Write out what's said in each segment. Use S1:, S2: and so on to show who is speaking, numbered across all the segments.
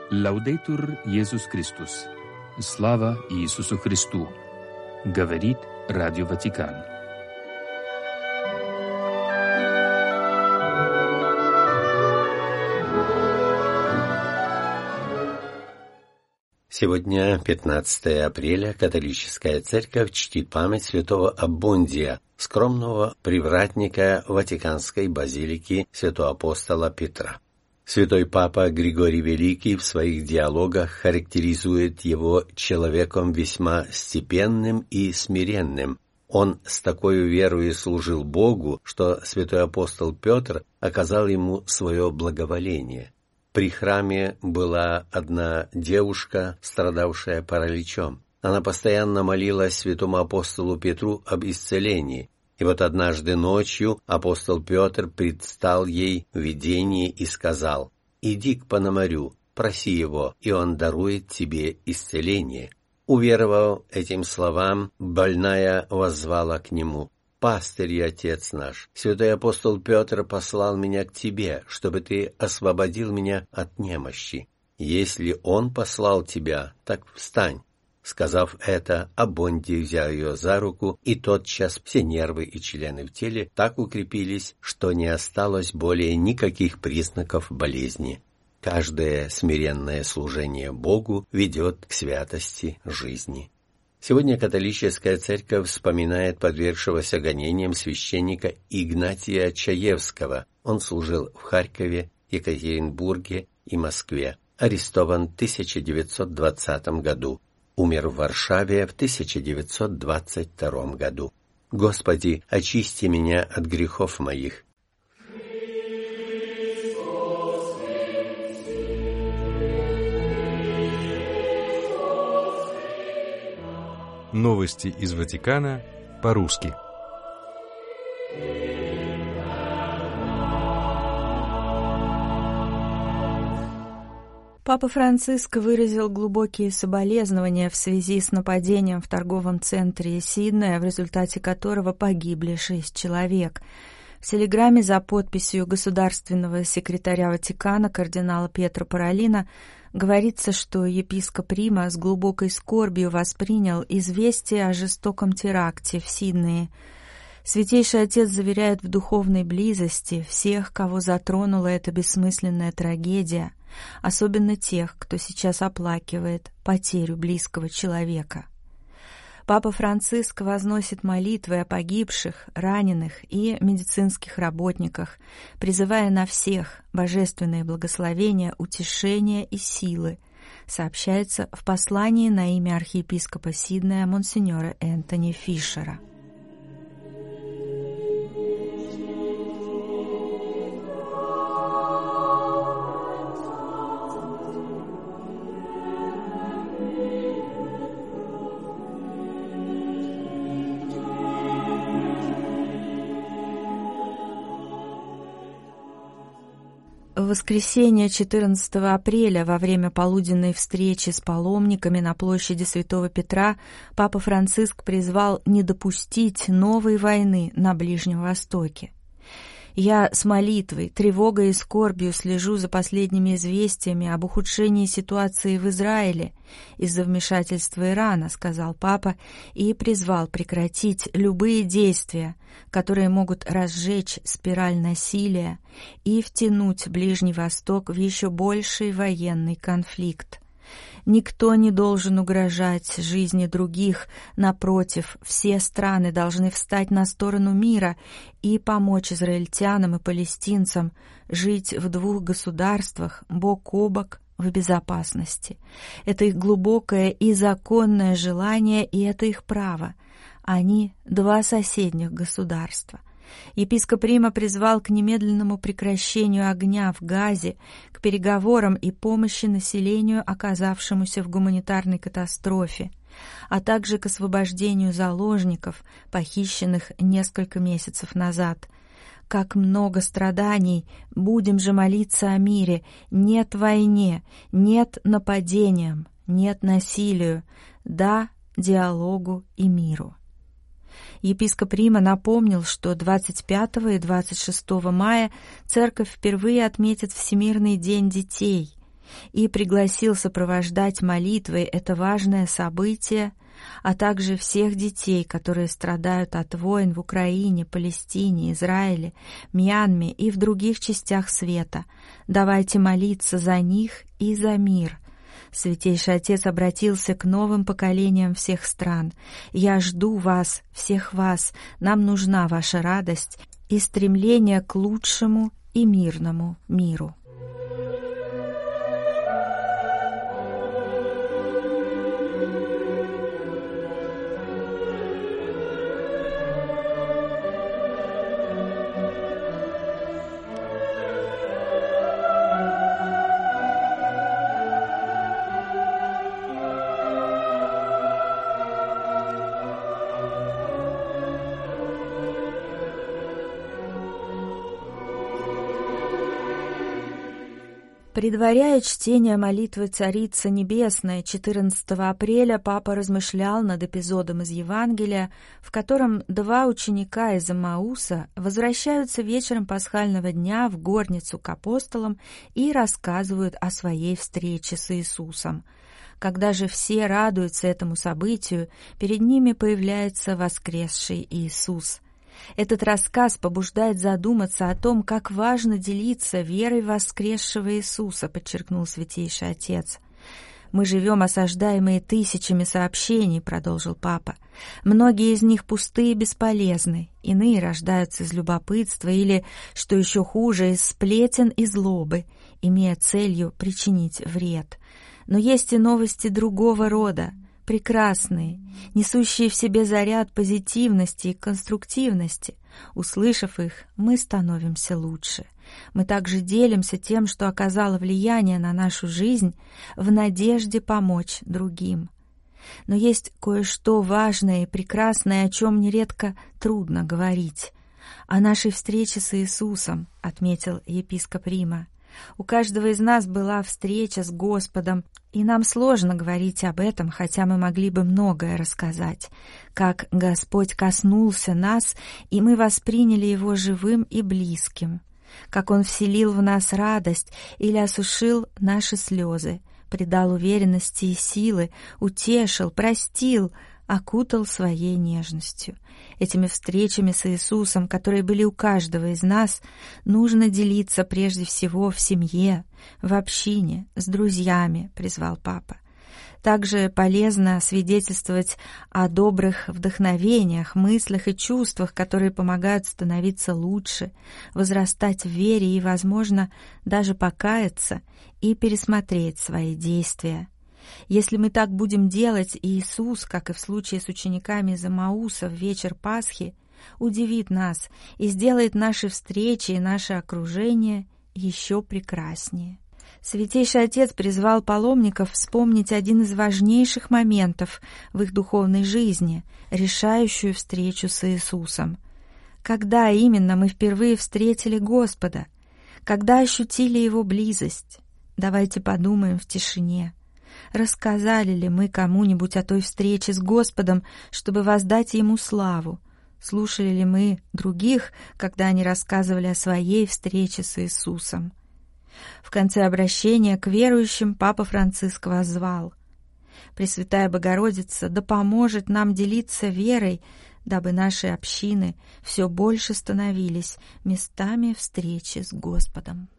S1: Лаудейтур Иисус Христос. Слава Иисусу Христу. Говорит Радио Ватикан.
S2: Сегодня, 15 апреля, католическая церковь чтит память святого Аббондия, скромного привратника Ватиканской базилики святого апостола Петра. Святой Папа Григорий Великий в своих диалогах характеризует его человеком весьма степенным и смиренным. Он с такой верою служил Богу, что святой апостол Петр оказал ему свое благоволение. При храме была одна девушка, страдавшая параличом. Она постоянно молилась святому апостолу Петру об исцелении. И вот однажды ночью апостол Петр предстал ей в видении и сказал: «Иди к Пономарю, проси его, и он дарует тебе исцеление». Уверовав этим словам, больная воззвала к нему: «Пастырь и Отец наш, святой апостол Петр послал меня к тебе, чтобы ты освободил меня от немощи. Если он послал тебя, так встань». Сказав это, Аббондий взял ее за руку, и тотчас все нервы и члены в теле так укрепились, что не осталось более никаких признаков болезни. Каждое смиренное служение Богу ведет к святости жизни. Сегодня католическая церковь вспоминает подвергшегося гонениям священника Игнатия Чаевского. Он служил в Харькове, Екатеринбурге и Москве. Арестован в 1920 году. Умер в Варшаве в 1922 году. Господи, очисти меня от грехов моих.
S3: Новости из Ватикана по-русски.
S4: Папа Франциск выразил глубокие соболезнования в связи с нападением в торговом центре Сиднея, в результате которого погибли 6 человек. В телеграмме за подписью государственного секретаря Ватикана кардинала Пьетро Паролино говорится, что епископ Рима с глубокой скорбью воспринял известие о жестоком теракте в Сиднее. Святейший Отец заверяет в духовной близости всех, кого затронула эта бессмысленная трагедия, особенно тех, кто сейчас оплакивает потерю близкого человека. Папа Франциск возносит молитвы о погибших, раненых и медицинских работниках, призывая на всех божественное благословение, утешение и силы, сообщается в послании на имя архиепископа Сиднея монсеньора Энтони Фишера. В воскресенье 14 апреля во время полуденной встречи с паломниками на площади Святого Петра Папа Франциск призвал не допустить новой войны на Ближнем Востоке. «Я с молитвой, тревогой и скорбью слежу за последними известиями об ухудшении ситуации в Израиле из-за вмешательства Ирана», — сказал Папа, и призвал прекратить любые действия, которые могут разжечь спираль насилия и втянуть Ближний Восток в еще больший военный конфликт. Никто не должен угрожать жизни других. Напротив, все страны должны встать на сторону мира и помочь израильтянам и палестинцам жить в двух государствах, бок о бок, в безопасности. Это их глубокое и законное желание, и это их право. Они — два соседних государства. Епископ Рима призвал к немедленному прекращению огня в Газе, к переговорам и помощи населению, оказавшемуся в гуманитарной катастрофе, а также к освобождению заложников, похищенных несколько месяцев назад. Как много страданий! Будем же молиться о мире. Нет войне, нет нападениям, нет насилию. Да диалогу и миру. Епископ Рима напомнил, что 25 и 26 мая Церковь впервые отметит Всемирный день детей. и пригласил сопровождать молитвой это важное событие, а также всех детей, которые страдают от войн в Украине, Палестине, Израиле, Мьянме и в других частях света. Давайте молиться за них и за мир. Святейший Отец обратился к новым поколениям всех стран. «Я жду вас, всех вас, нам нужна ваша радость и стремление к лучшему и мирному миру». Предваряя чтение молитвы Царицы Небесной 14 апреля, папа размышлял над эпизодом из Евангелия, в котором два ученика из Эммауса возвращаются вечером пасхального дня в горницу к апостолам и рассказывают о своей встрече с Иисусом. Когда же все радуются этому событию, перед ними появляется воскресший Иисус. Этот рассказ побуждает задуматься о том, как важно делиться верой воскресшего Иисуса, подчеркнул Святейший Отец. «Мы живем, осаждаемые тысячами сообщений», — продолжил Папа. «Многие из них пустые и бесполезны, иные рождаются из любопытства или, что еще хуже, из сплетен и злобы, имея целью причинить вред. Но есть и новости другого рода, прекрасные, несущие в себе заряд позитивности и конструктивности. Услышав их, мы становимся лучше. Мы также делимся тем, что оказало влияние на нашу жизнь, в надежде помочь другим. Но есть кое-что важное и прекрасное, о чем нередко трудно говорить. О нашей встрече с Иисусом, отметил епископ Рима. У каждого из нас была встреча с Господом, и нам сложно говорить об этом, хотя мы могли бы многое рассказать. Как Господь коснулся нас, и мы восприняли Его живым и близким. Как Он вселил в нас радость или осушил наши слезы, придал уверенности и силы, утешил, простил, окутал своей нежностью. Этими встречами с Иисусом, которые были у каждого из нас, нужно делиться прежде всего в семье, в общине, с друзьями, призвал Папа. Также полезно свидетельствовать о добрых вдохновениях, мыслях и чувствах, которые помогают становиться лучше, возрастать в вере и, возможно, даже покаяться и пересмотреть свои действия. Если мы так будем делать, Иисус, как и в случае с учениками из Эммауса в вечер Пасхи, удивит нас и сделает наши встречи и наше окружение еще прекраснее. Святейший Отец призвал паломников вспомнить один из важнейших моментов в их духовной жизни, решающую встречу с Иисусом. Когда именно мы впервые встретили Господа? Когда ощутили Его близость? Давайте подумаем в тишине. Рассказали ли мы кому-нибудь о той встрече с Господом, чтобы воздать Ему славу? Слушали ли мы других, когда они рассказывали о своей встрече с Иисусом? В конце обращения к верующим Папа Франциск воззвал: «Пресвятая Богородица, да поможет нам делиться верой, дабы наши общины все больше становились местами встречи с Господом».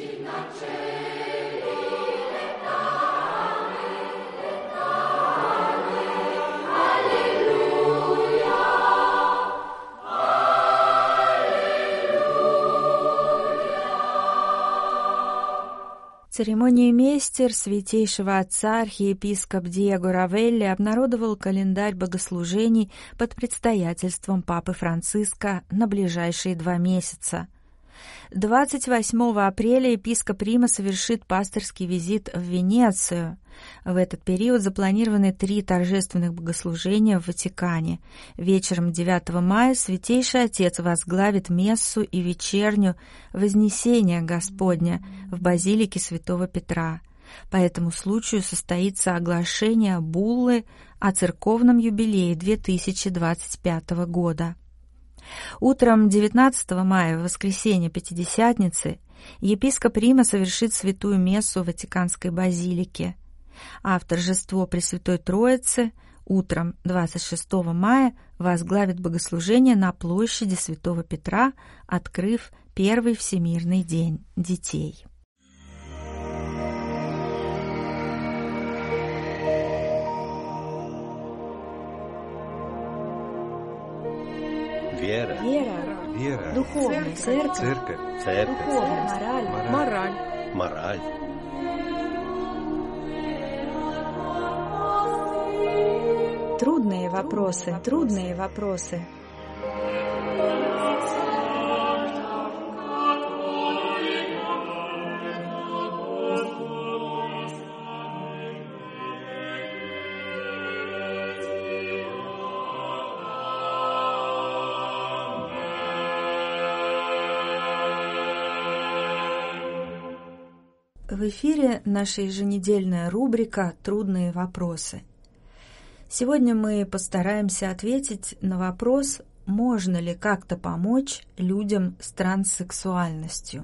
S4: Церемониймейстер Святейшего Отца архиепископ Диего Равелли обнародовал календарь богослужений под предстоятельством Папы Франциска на ближайшие 2 месяца. 28 апреля епископ Рима совершит пасторский визит в Венецию. В этот период запланированы 3 торжественных богослужения в Ватикане. Вечером 9 мая Святейший Отец возглавит мессу и вечерню Вознесения Господня в базилике Святого Петра. По этому случаю состоится оглашение буллы о церковном юбилее 2025 года. Утром 19 мая, в воскресенье Пятидесятницы, Епископ Рима совершит святую мессу в Ватиканской базилике, а в торжество Пресвятой Троицы утром 26 мая возглавит богослужение на площади Святого Петра, открыв первый Всемирный день детей.
S2: Вера.
S4: Духовная церковь. Духовная
S2: Мораль.
S4: Трудные вопросы. В эфире наша еженедельная рубрика «Трудные вопросы». Сегодня мы постараемся ответить на вопрос, можно ли как-то помочь людям с транссексуальностью.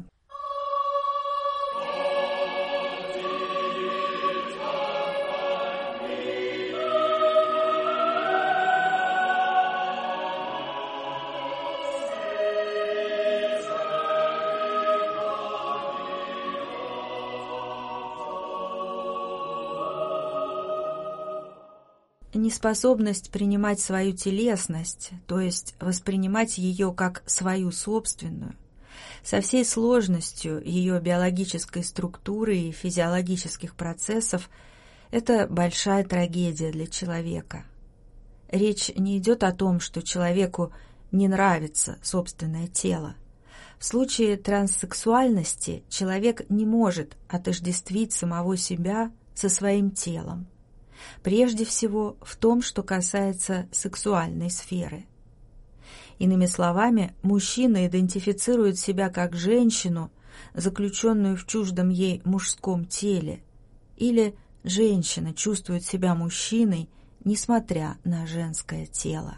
S4: Неспособность принимать свою телесность, то есть воспринимать ее как свою собственную, со всей сложностью ее биологической структуры и физиологических процессов, это большая трагедия для человека. Речь не идет о том, что человеку не нравится собственное тело. В случае транссексуальности человек не может отождествить самого себя со своим телом. Прежде всего в том, что касается сексуальной сферы. Иными словами, мужчина идентифицирует себя как женщину, заключенную в чуждом ей мужском теле, или женщина чувствует себя мужчиной, несмотря на женское тело.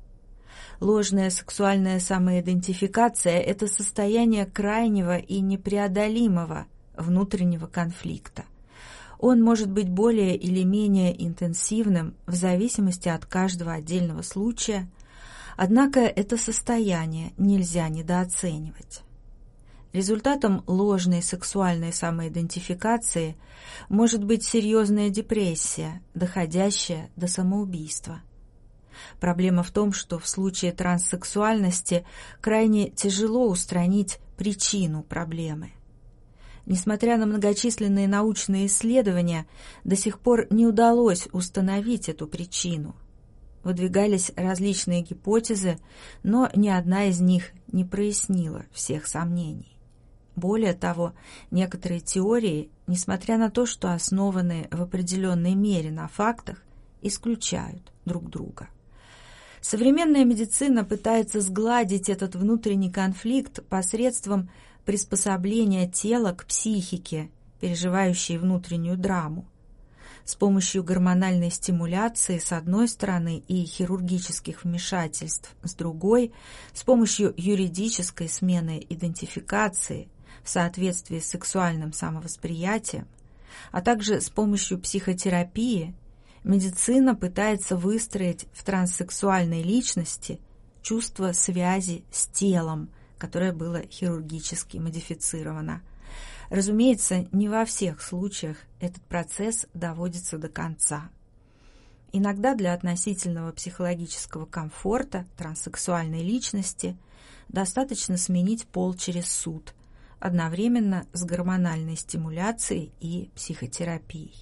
S4: Ложная сексуальная самоидентификация – это состояние крайнего и непреодолимого внутреннего конфликта. Он может быть более или менее интенсивным в зависимости от каждого отдельного случая, однако это состояние нельзя недооценивать. Результатом ложной сексуальной самоидентификации может быть серьезная депрессия, доходящая до самоубийства. Проблема в том, что в случае транссексуальности крайне тяжело устранить причину проблемы. Несмотря на многочисленные научные исследования, до сих пор не удалось установить эту причину. Выдвигались различные гипотезы, но ни одна из них не прояснила всех сомнений. Более того, некоторые теории, несмотря на то, что основаны в определенной мере на фактах, исключают друг друга. Современная медицина пытается сгладить этот внутренний конфликт посредством приспособления тела к психике, переживающей внутреннюю драму. С помощью гормональной стимуляции с одной стороны и хирургических вмешательств с другой, с помощью юридической смены идентификации в соответствии с сексуальным самовосприятием, а также с помощью психотерапии, медицина пытается выстроить в транссексуальной личности чувство связи с телом, которое было хирургически модифицировано. Разумеется, не во всех случаях этот процесс доводится до конца. Иногда для относительного психологического комфорта транссексуальной личности достаточно сменить пол через суд, одновременно с гормональной стимуляцией и психотерапией.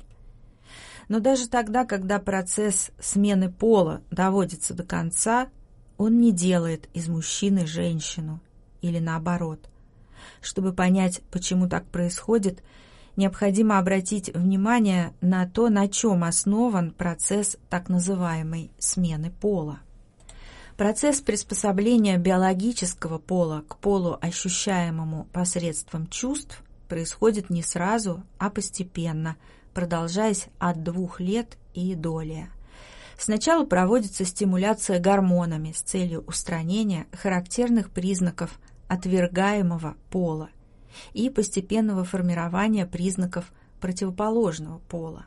S4: Но даже тогда, когда процесс смены пола доводится до конца, он не делает из мужчины женщину, или наоборот. Чтобы понять, почему так происходит, необходимо обратить внимание на то, на чем основан процесс так называемой смены пола. Процесс приспособления биологического пола к полу, ощущаемому посредством чувств, происходит не сразу, а постепенно, продолжаясь от 2 лет и долее. Сначала проводится стимуляция гормонами с целью устранения характерных признаков отвергаемого пола и постепенного формирования признаков противоположного пола.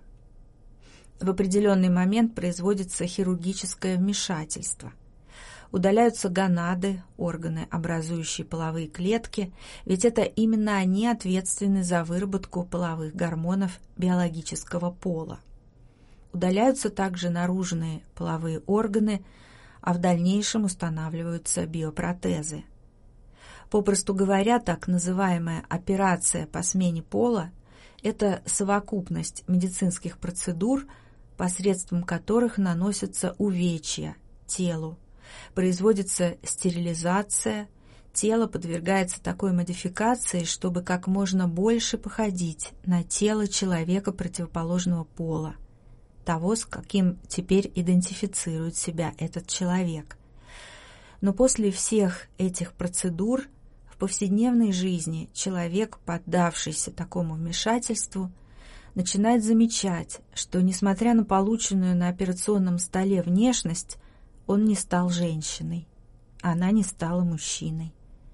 S4: В определенный момент производится хирургическое вмешательство. Удаляются гонады, органы, образующие половые клетки, ведь это именно они ответственны за выработку половых гормонов биологического пола. Удаляются также наружные половые органы, а в дальнейшем устанавливаются биопротезы. Попросту говоря, так называемая операция по смене пола – это совокупность медицинских процедур, посредством которых наносятся увечья телу, производится стерилизация, тело подвергается такой модификации, чтобы как можно больше походить на тело человека противоположного пола, того, с каким теперь идентифицирует себя этот человек. Но после всех этих процедур в повседневной жизни человек, поддавшийся такому вмешательству, начинает замечать, что, несмотря на полученную на операционном столе внешность, он не стал женщиной, она не стала мужчиной.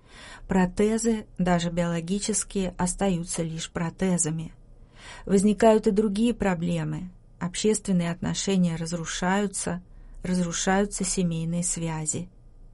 S4: Протезы, даже биологические, остаются лишь протезами. Возникают и другие проблемы. Общественные отношения разрушаются семейные связи.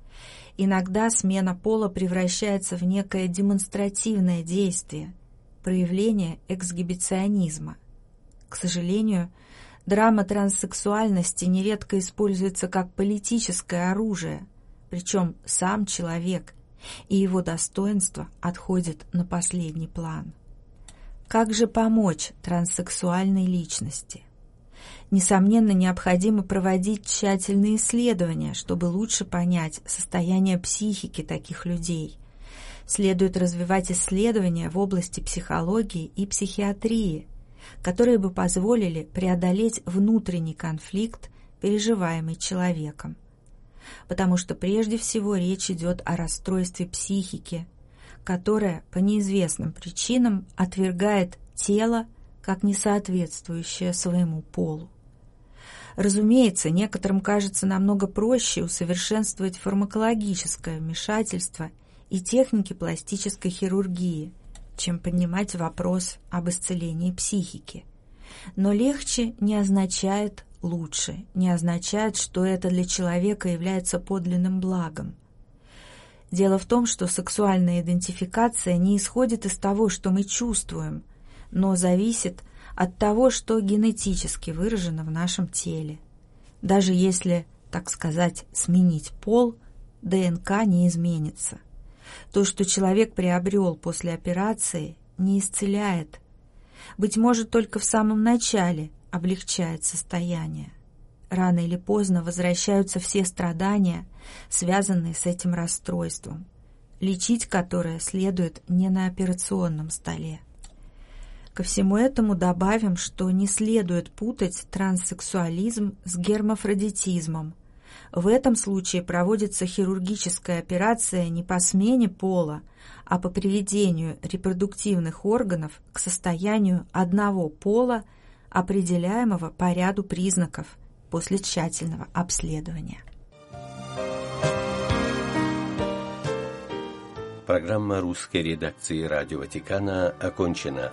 S4: Иногда смена пола превращается в некое демонстративное действие, проявление эксгибиционизма. К сожалению, драма транссексуальности нередко используется как политическое оружие, причем сам человек и его достоинство отходят на последний план. Как же помочь транссексуальной личности? Несомненно, необходимо проводить тщательные исследования, чтобы лучше понять состояние психики таких людей. Следует развивать исследования в области психологии и психиатрии, которые бы позволили преодолеть внутренний конфликт, переживаемый человеком. Потому что прежде всего речь идет о расстройстве психики, которое по неизвестным причинам отвергает тело как несоответствующее своему полу. Разумеется, некоторым кажется намного проще усовершенствовать фармакологическое вмешательство и техники пластической хирургии, чем поднимать вопрос об исцелении психики. Но легче не означает лучше, не означает, что это для человека является подлинным благом. Дело в том, что сексуальная идентификация не исходит из того, что мы чувствуем, но зависит от того, что генетически выражено в нашем теле. Даже если, так сказать, сменить пол, ДНК не изменится. То, что человек приобрел после операции, не исцеляет. Быть может, только в самом начале облегчает состояние. Рано или поздно возвращаются все страдания, связанные с этим расстройством, лечить которое следует не на операционном столе. Ко всему этому добавим, что не следует путать транссексуализм с гермафродитизмом. В этом случае проводится хирургическая операция не по смене пола, а по приведению репродуктивных органов к состоянию одного пола, определяемого по ряду признаков после тщательного обследования.
S2: Программа русской редакции Радио Ватикана окончена.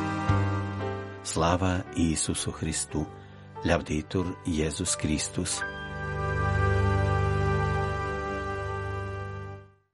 S2: Слава Иисусу Христу! Лаудетур Иисус Христос!